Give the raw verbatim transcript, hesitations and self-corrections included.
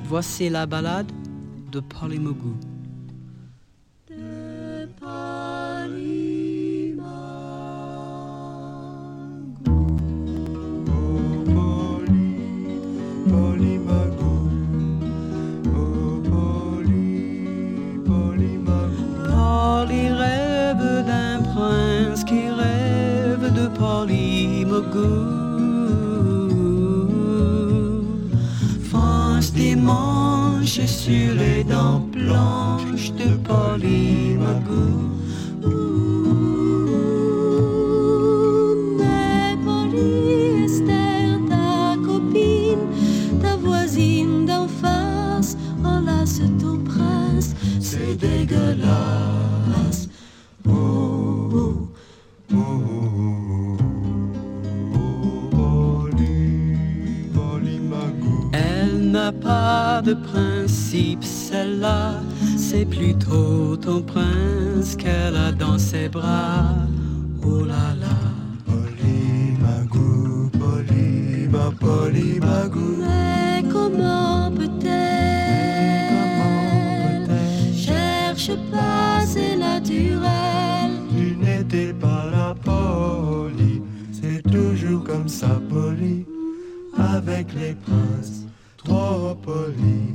Voici la ballade de Polymagou. De Polymagou. Oh Poly, Polymagou. Oh Poly, Polymagou. Polly rêve d'un prince qui rêve de Polymagou. France des manches sur les dents blanches de Polymagou. Mais Polly, Esther, ta copine, ta voisine d'en face, enlace ton prince, c'est dégueulasse. Oh, oh, Oh, oh, oh, Poly, Polymagou. Elle n'a pas de principe, celle-là, c'est plutôt ton prince qu'elle a dans ses bras. Oh là là. Polymagou, Polyma, Polymagou. mais comment peut-elle, Comment peut-elle? cherche pas, c'est naturel. Tu n'étais pas la Poly, c'est toujours comme ça, Poly, avec les princes, trop polis.